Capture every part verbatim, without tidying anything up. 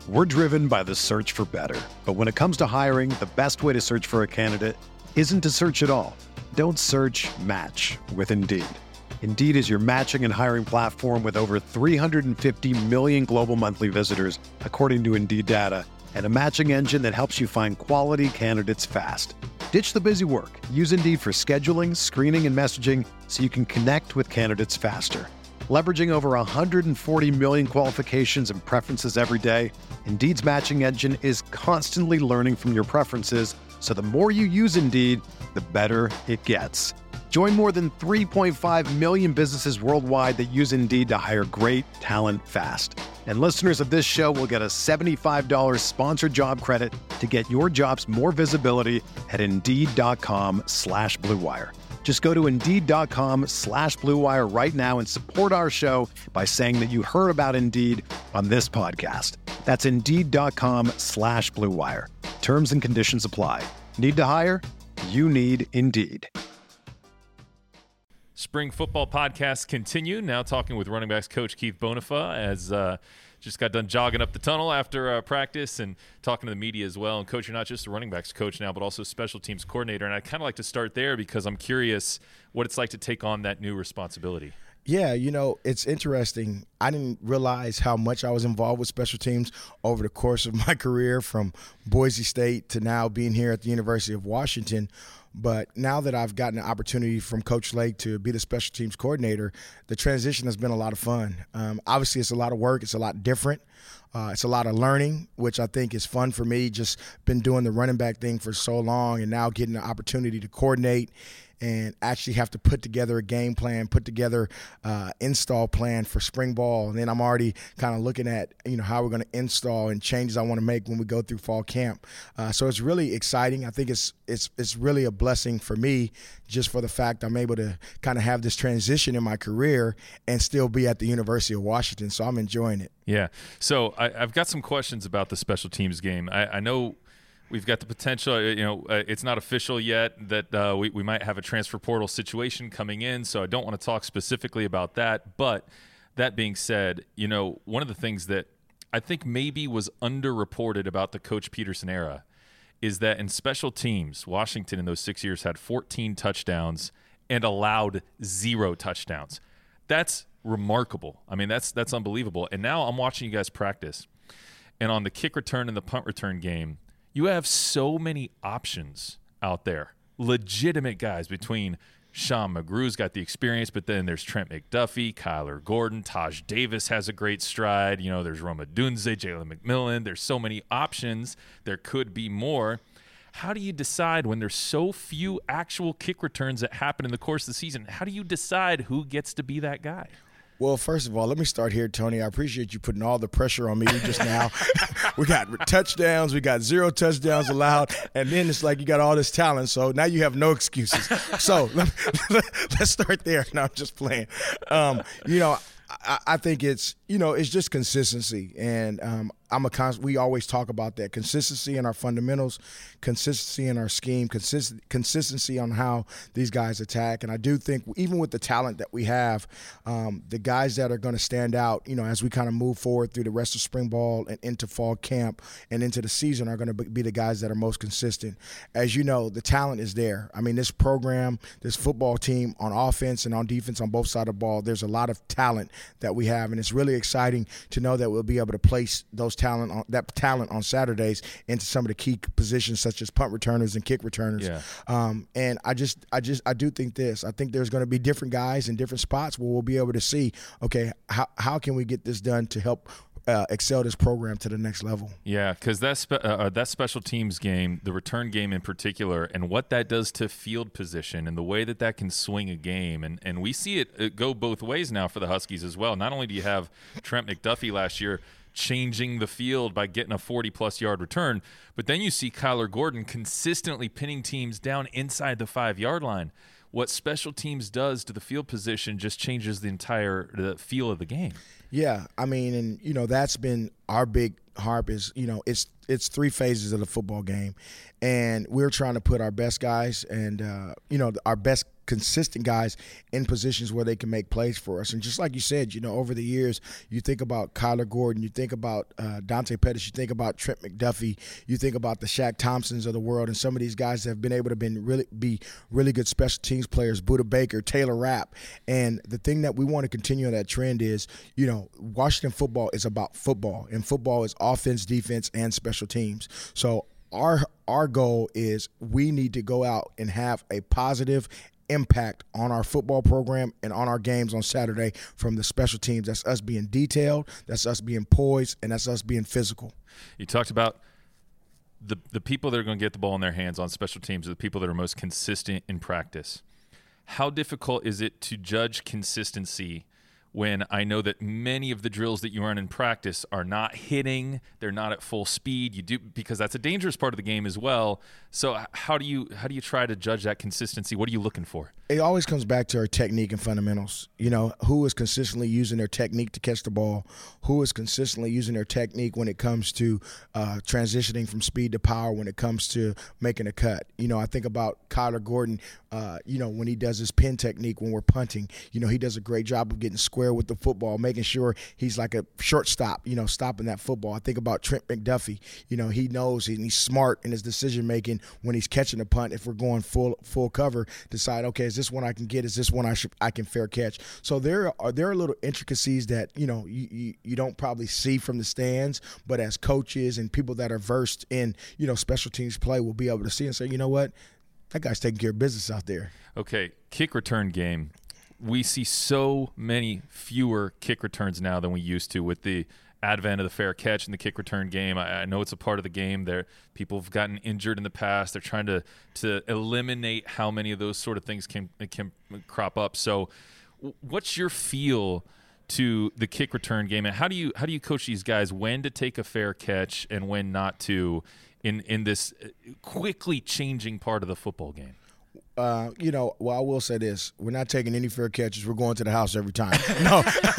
We're driven by the search for better. But when it comes to hiring, the best way to search for a candidate isn't to search at all. Don't search, match with Indeed. Indeed is your matching and hiring platform with over three hundred fifty million global monthly visitors, according to Indeed data, and a matching engine that helps you find quality candidates fast. Ditch the busy work. Use Indeed for scheduling, screening, and messaging so you can connect with candidates faster. Leveraging over one hundred forty million qualifications and preferences every day, Indeed's matching engine is constantly learning from your preferences, so the more you use Indeed, the better it gets. Join more than three point five million businesses worldwide that use Indeed to hire great talent fast. And listeners of this show will get a seventy-five dollars sponsored job credit to get your jobs more visibility at Indeed.com slash Blue Wire. Just go to Indeed.com slash Blue Wire right now and support our show by saying that you heard about Indeed on this podcast. That's Indeed.com slash Blue Wire. Terms and conditions apply. Need to hire? You need Indeed. Spring football podcasts continue. Now talking with running backs coach Keith Bonifa as uh, just got done jogging up the tunnel after uh, practice and talking to the media as well. And coach, you're not just a running backs coach now, but also special teams coordinator. And I'd kind of like to start there because I'm curious what it's like to take on that new responsibility. Yeah, you know, it's interesting. I didn't realize how much I was involved with special teams over the course of my career, from Boise State to now being here at the University of Washington. But now that I've gotten the opportunity from Coach Lake to be the special teams coordinator, the transition has been a lot of fun. Um, obviously, it's a lot of work. It's a lot different. Uh, it's a lot of learning, which I think is fun for me. Just been doing the running back thing for so long and now getting the opportunity to coordinate and actually have to put together a game plan, put together uh, install plan for spring ball. And then I'm already kind of looking at, you know, how we're going to install and changes I want to make when we go through fall camp. Uh, so it's really exciting. I think it's it's it's really a blessing for me just for the fact I'm able to kind of have this transition in my career and still be at the University of Washington. So I'm enjoying it. Yeah. So I, I've got some questions about the special teams game. I, I know we've got the potential, you know, uh, it's not official yet that uh, we, we might have a transfer portal situation coming in, so I don't want to talk specifically about that. But that being said, you know, one of the things that I think maybe was underreported about the Coach Peterson era is that in special teams, Washington in those six years had fourteen touchdowns and allowed zero touchdowns. That's remarkable. I mean, that's that's unbelievable. And now I'm watching you guys practice, and on the kick return and the punt return game, you have so many options out there, legitimate guys between Sean McGrew's got the experience, but then there's Trent McDuffie, Kyler Gordon, Taj Davis has a great stride. You know, there's Rome Odunze, Jalen McMillan. There's so many options. There could be more. How do you decide when there's so few actual kick returns that happen in the course of the season? How do you decide who gets to be that guy? Well, first of all, let me start here, Tony. I appreciate you putting all the pressure on me just now. We got touchdowns. We got zero touchdowns allowed. And then it's like you got all this talent, so now you have no excuses. So let, let's start there. No, I'm just playing. Um, you know, I, I think it's, you know, it's just consistency. And um, I'm a cons- we always talk about that. Consistency in our fundamentals, consistency in our scheme, consist- consistency on how these guys attack. And I do think even with the talent that we have, um, the guys that are going to stand out, you know, as we kind of move forward through the rest of spring ball and into fall camp and into the season are going to be the guys that are most consistent. As you know, the talent is there. I mean, this program, this football team on offense and on defense on both sides of the ball, there's a lot of talent that we have. And it's really exciting to know that we'll be able to place those talent on that talent on Saturdays into some of the key positions such as punt returners and kick returners. Yeah. Um, and I just, I just, I do think this. I think there's going to be different guys in different spots where we'll be able to see, okay, how how can we get this done to help Uh, excel this program to the next level. Yeah, because that, spe- uh, that special teams game, the return game in particular, and what that does to field position and the way that that can swing a game. And, and we see it, it go both ways now for the Huskies as well. Not only do you have Trent McDuffie last year changing the field by getting a forty-plus yard return, but then you see Kyler Gordon consistently pinning teams down inside the five-yard line. What special teams does to the field position just changes the entire the feel of the game. Yeah, I mean, and, you know, that's been our big harp is, you know, it's it's three phases of the football game. And we're trying to put our best guys and, uh, you know, our best consistent guys in positions where they can make plays for us. And just like you said, you know, over the years, you think about Kyler Gordon, you think about uh, Dante Pettis, you think about Trent McDuffie, you think about the Shaq Thompsons of the world, and some of these guys that have been able to been really be really good special teams players, Buda Baker, Taylor Rapp. And the thing that we want to continue on that trend is, you know, Washington football is about football, and football is offense, defense, and special teams. So our our goal is we need to go out and have a positive impact on our football program and on our games on Saturday from the special teams. That's us being detailed, that's us being poised, and that's us being physical. You talked about the the people that are going to get the ball in their hands on special teams are the people that are most consistent in practice. How difficult is it to judge consistency when I know that many of the drills that you run in practice are not hitting, they're not at full speed? You do, because that's a dangerous part of the game as well. So how do you how do you try to judge that consistency? What are you looking for? It always comes back to our technique and fundamentals. You know, who is consistently using their technique to catch the ball? Who is consistently using their technique when it comes to uh, transitioning from speed to power, when it comes to making a cut? You know, I think about Kyler Gordon, uh, you know, when he does his pin technique when we're punting. You know, he does a great job of getting square with the football, making sure he's like a shortstop, you know, stopping that football. I think about Trent McDuffie. You know, he knows and he's smart in his decision-making when he's catching a punt. If we're going full full cover, decide, okay, is this one I can get? Is this one I should I can fair catch? So there are there are little intricacies that, you know, you, you, you don't probably see from the stands, but as coaches and people that are versed in, you know, special teams play will be able to see and say, you know what, that guy's taking care of business out there. Okay, kick return game. We see so many fewer kick returns now than we used to with the advent of the fair catch and the kick return game. I, I know it's a part of the game. There, people have gotten injured in the past. They're trying to to eliminate how many of those sort of things can can crop up. So, what's your feel to the kick return game, and how do you how do you coach these guys when to take a fair catch and when not to in in this quickly changing part of the football game? Uh, you know, well, I will say this: we're not taking any fair catches. We're going to the house every time. No,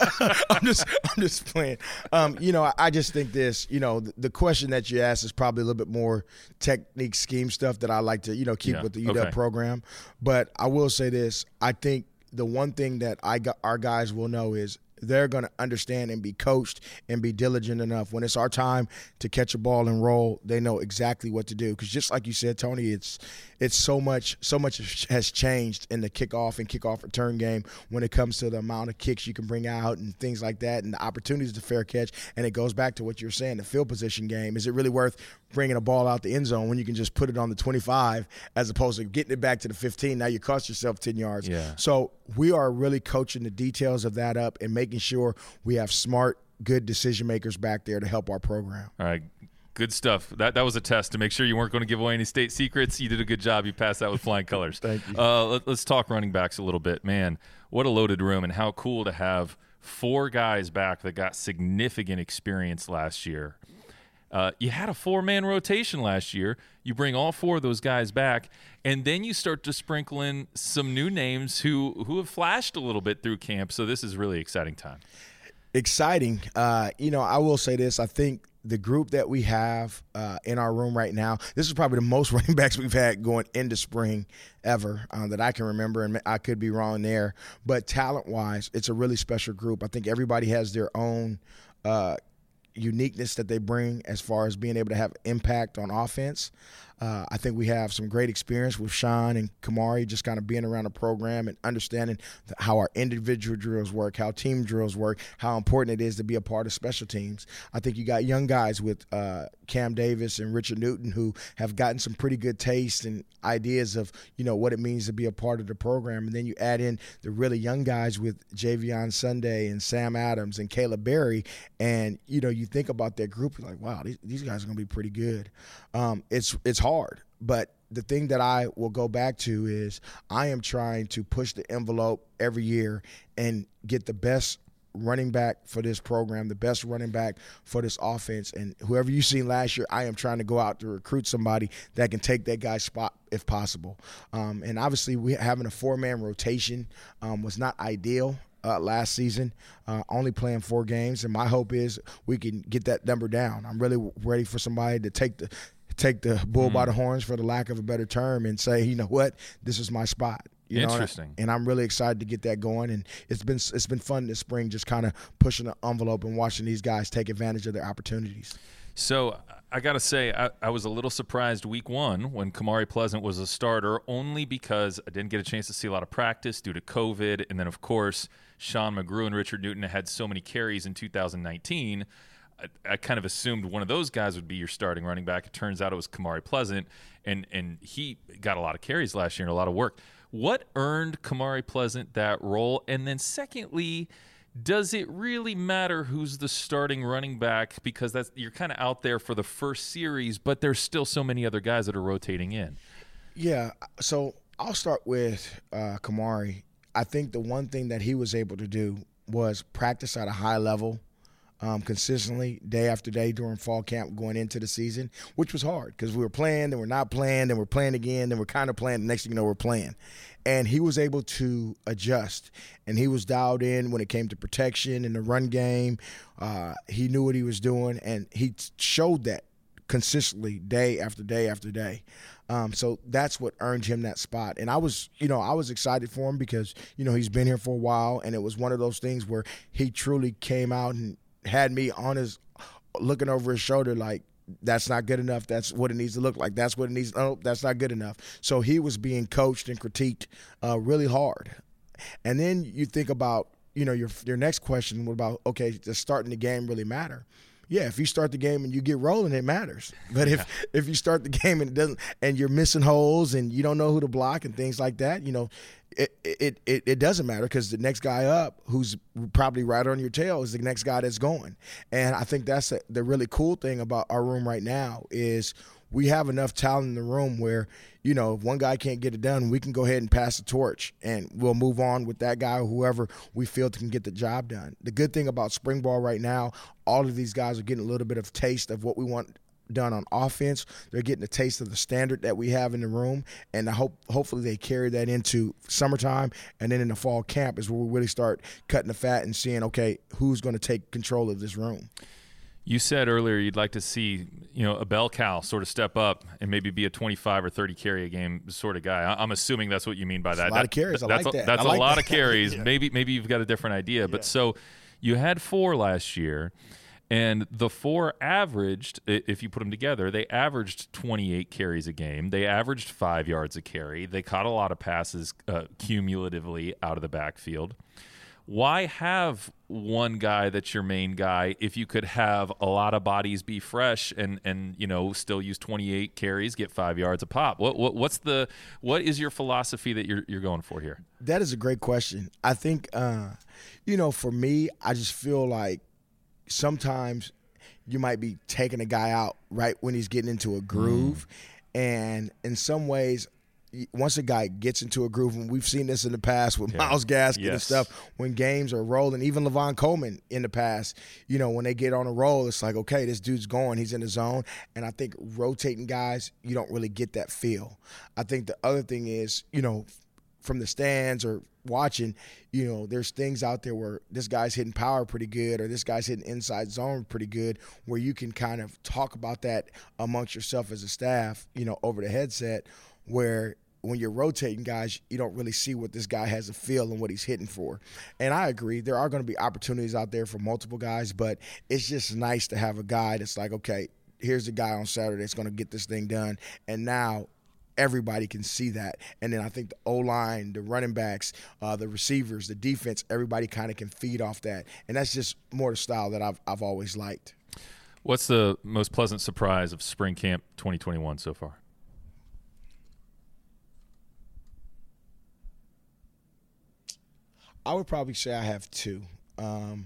I'm just, I'm just playing. Um, you know, I, I just think this. You know, the, the question that you asked is probably a little bit more technique, scheme stuff that I like to, you know, keep yeah. with the U W okay. program. But I will say this: I think the one thing that I got, our guys will know is they're going to understand and be coached and be diligent enough. When it's our time to catch a ball and roll, they know exactly what to do. Because just like you said, Tony, it's it's so much so much has changed in the kickoff and kickoff return game when it comes to the amount of kicks you can bring out and things like that and the opportunities to fair catch. And it goes back to what you're saying, the field position game. Is it really worth bringing a ball out the end zone when you can just put it on the twenty-five as opposed to getting it back to the fifteen? Now you cost yourself ten yards. Yeah. So we are really coaching the details of that up and making sure we have smart, good decision makers back there to help our program. All right. Good stuff. That that was a test to make sure you weren't going to give away any state secrets. You did a good job. You passed that with flying colors. Thank you. Uh, let, let's talk running backs a little bit. Man, what a loaded room, and how cool to have four guys back that got significant experience last year. Uh, you had a four-man rotation last year. You bring all four of those guys back, and then you start to sprinkle in some new names who, who have flashed a little bit through camp. So this is really exciting time. Exciting. Uh, you know, I will say this. I think the group that we have uh, in our room right now, this is probably the most running backs we've had going into spring ever uh, that I can remember, and I could be wrong there. But talent-wise, it's a really special group. I think everybody has their own uh, uniqueness that they bring as far as being able to have impact on offense. Uh, I think we have some great experience with Sean and Kamari, just kind of being around the program and understanding the, how our individual drills work, how team drills work, how important it is to be a part of special teams. I think you got young guys with uh, Cam Davis and Richard Newton who have gotten some pretty good taste and ideas of, you know, what it means to be a part of the program. And then you add in the really young guys with Javion Sunday and Sam Adams and Caleb Berry, and, you know, you think about that group, you're like, wow, these, these guys are going to be pretty good. Um, it's it's hard, but the thing that I will go back to is I am trying to push the envelope every year and get the best running back for this program, the best running back for this offense. And whoever you seen last year, I am trying to go out to recruit somebody that can take that guy's spot if possible. Um, and obviously, we having a four-man rotation um, was not ideal. Uh, last season, uh, only playing four games, and my hope is we can get that number down. I'm really ready for somebody to take the take the bull mm. by the horns, for the lack of a better term, and say, you know what, this is my spot. You Interesting. Know, and, I, and I'm really excited to get that going. And it's been it's been fun this spring, just kind of pushing the envelope and watching these guys take advantage of their opportunities. So I got to say, I, I was a little surprised week one when Kamari Pleasant was a starter, only because I didn't get a chance to see a lot of practice due to COVID. And then, of course, Sean McGrew and Richard Newton had so many carries in two thousand nineteen. I, I kind of assumed one of those guys would be your starting running back. It turns out it was Kamari Pleasant, and, and he got a lot of carries last year and a lot of work. What earned Kamari Pleasant that role? And then secondly, does it really matter who's the starting running back? Because that's you're kind of out there for the first series, but there's still so many other guys that are rotating in. Yeah, so I'll start with uh, Kamari. I think the one thing that he was able to do was practice at a high level um, consistently day after day during fall camp going into the season, which was hard because we were playing, then we're not playing, then we're playing again, then we're kind of playing, the next thing you know we're playing. And he was able to adjust, and he was dialed in when it came to protection in the run game. Uh, he knew what he was doing, and he showed that consistently day after day after day. Um, so that's what earned him that spot. And I was, you know, I was excited for him because, you know, he's been here for a while, and it was one of those things where he truly came out and had me on his, looking over his shoulder like, that's not good enough. That's what it needs to look like. That's what it needs. Oh, that's not good enough. So he was being coached and critiqued uh, really hard. And then you think about, you know, your your next question, what about, okay, does starting the game really matter? Yeah, if you start the game and you get rolling, it matters. But if, yeah. if you start the game and it doesn't, and you're missing holes and you don't know who to block and things like that, you know, it it it, it doesn't matter because the next guy up, who's probably right on your tail, is the next guy that's going. And I think that's a, the really cool thing about our room right now is we have enough talent in the room where, you know, if one guy can't get it done, we can go ahead and pass the torch and we'll move on with that guy or whoever we feel can get the job done. The good thing about spring ball right now, all of these guys are getting a little bit of taste of what we want done on offense. They're getting a taste of the standard that we have in the room, and I hope hopefully they carry that into summertime, and then in the fall camp is where we really start cutting the fat and seeing, okay, who's going to take control of this room. You said earlier you'd like to see, you know, a bell cow sort of step up and maybe be a twenty-five or thirty carry a game sort of guy. I'm assuming that's what you mean by that. That's a lot that, of carries. I that's like a, that. That's I like a lot that. of carries. Yeah. Maybe maybe you've got a different idea. But yeah. so you had four last year, and the four averaged, if you put them together, they averaged twenty-eight carries a game. They averaged five yards a carry. They caught a lot of passes uh, cumulatively out of the backfield. Why have one guy that's your main guy if you could have a lot of bodies be fresh and, and you know still use twenty-eight carries, get five yards a pop? What, what what's the what is your philosophy that you're you're going for here? That is a great question. I think uh, you know, for me, I just feel like sometimes you might be taking a guy out right when he's getting into a groove, mm. and in some ways, once a guy gets into a groove, and we've seen this in the past with yeah. Myles Gaskin yes. and stuff, when games are rolling, even Levon Coleman in the past, you know, when they get on a roll, it's like, okay, this dude's going, he's in the zone. And I think rotating guys, you don't really get that feel. I think the other thing is, you know, from the stands or watching, you know, there's things out there where this guy's hitting power pretty good or this guy's hitting inside zone pretty good, where you can kind of talk about that amongst yourself as a staff, you know, over the headset, where when you're rotating guys, you don't really see what this guy has a feel and what he's hitting for. And I agree, there are going to be opportunities out there for multiple guys, but it's just nice to have a guy that's like, okay, here's the guy on Saturday that's going to get this thing done. And now everybody can see that. And then I think the O-line, the running backs, uh, the receivers, the defense, everybody kind of can feed off that. And that's just more the style that I've I've always liked. What's the most pleasant surprise of spring camp twenty twenty-one so far? I would probably say I have two. Um,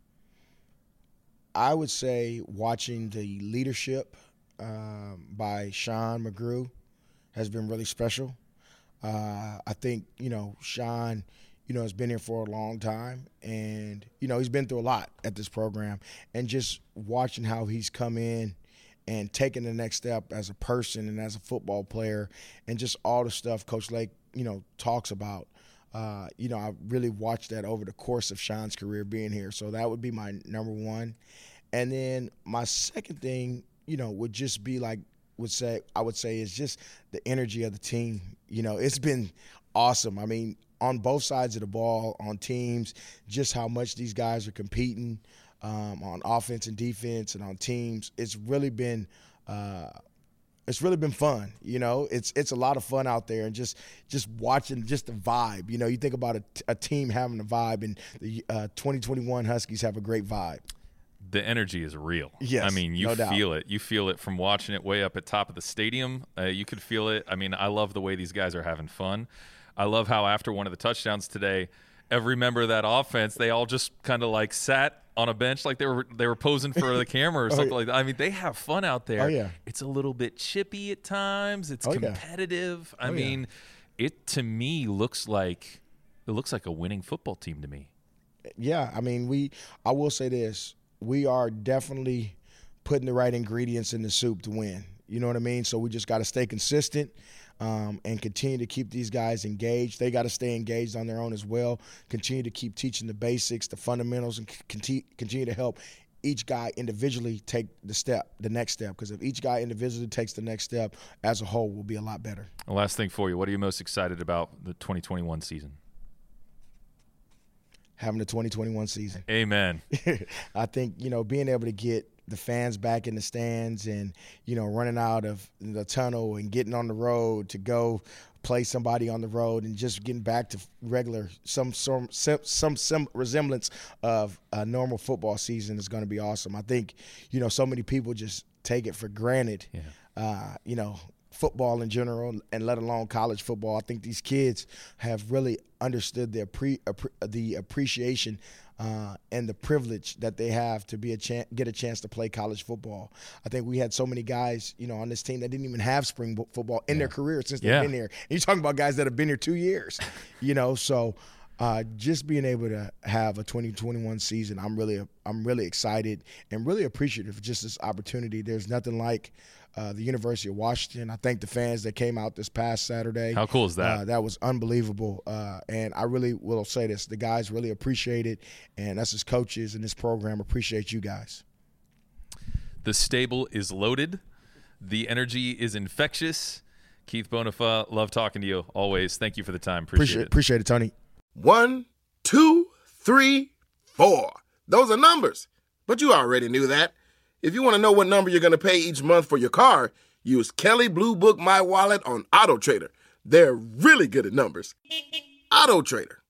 I would say watching the leadership um, by Sean McGrew has been really special. Uh, I think, you know, Sean, you know, has been here for a long time, and, you know, he's been through a lot at this program. And just watching how he's come in and taken the next step as a person and as a football player, and just all the stuff Coach Lake, you know, talks about. Uh, you know, I really watched that over the course of Sean's career being here. So that would be my number one. And then my second thing, you know, would just be like, would say, I would say is just the energy of the team. You know, it's been awesome. I mean, on both sides of the ball, on teams, just how much these guys are competing um, on offense and defense and on teams. It's really been uh, it's really been fun. You know, it's it's a lot of fun out there, and just just watching just the vibe. You know, you think about a, a team having a vibe, and the uh, twenty twenty-one Huskies have a great vibe. The energy is real. Yes, I mean, you no doubt. feel it. You feel it from watching it way up at top of the stadium. Uh, you could feel it. I mean, I love the way these guys are having fun. I love how after one of the touchdowns today, every member of that offense, they all just kind of like sat on a bench like they were they were posing for the camera or something oh, yeah. like that. I mean, they have fun out there. Oh, yeah. It's a little bit chippy at times. It's oh, competitive. Yeah. I oh, mean, yeah. it to me looks like it looks like a winning football team to me. Yeah, I mean, we I will say this. We are definitely putting the right ingredients in the soup to win. You know what I mean? So we just got to stay consistent um, and continue to keep these guys engaged. They got to stay engaged on their own as well. Continue to keep teaching the basics, the fundamentals, and continue, continue to help each guy individually take the step, the next step. Because if each guy individually takes the next step, as a whole, we'll be a lot better. The last thing for you, what are you most excited about the twenty twenty-one season? Having the twenty twenty-one season. Amen. I think, you know, being able to get the fans back in the stands and, you know, running out of the tunnel and getting on the road to go play somebody on the road and just getting back to regular, some some some, some resemblance of a normal football season is going to be awesome. I think, you know, so many people just take it for granted, yeah. uh, you know, football in general, and let alone college football. I think these kids have really understood the appre- the appreciation uh, and the privilege that they have to be a chan- get a chance to play college football. I think we had so many guys, you know, on this team that didn't even have spring football in yeah. their career since they've yeah. been here. And you're talking about guys that have been here two years, you know. So uh, just being able to have a twenty twenty-one season, I'm really I'm really excited and really appreciative of just this opportunity. There's nothing like Uh, the University of Washington. I thank the fans that came out this past Saturday. How cool is that? Uh, that was unbelievable. Uh, and I really will say this. The guys really appreciate it, and us as coaches in this program appreciate you guys. The stable is loaded. The energy is infectious. Keith Bonifa, love talking to you always. Thank you for the time. Appreciate, appreciate it. Appreciate it, Tony. One, two, three, four. Those are numbers, but you already knew that. If you want to know what number you're going to pay each month for your car, use Kelley Blue Book My Wallet on AutoTrader. They're really good at numbers. AutoTrader.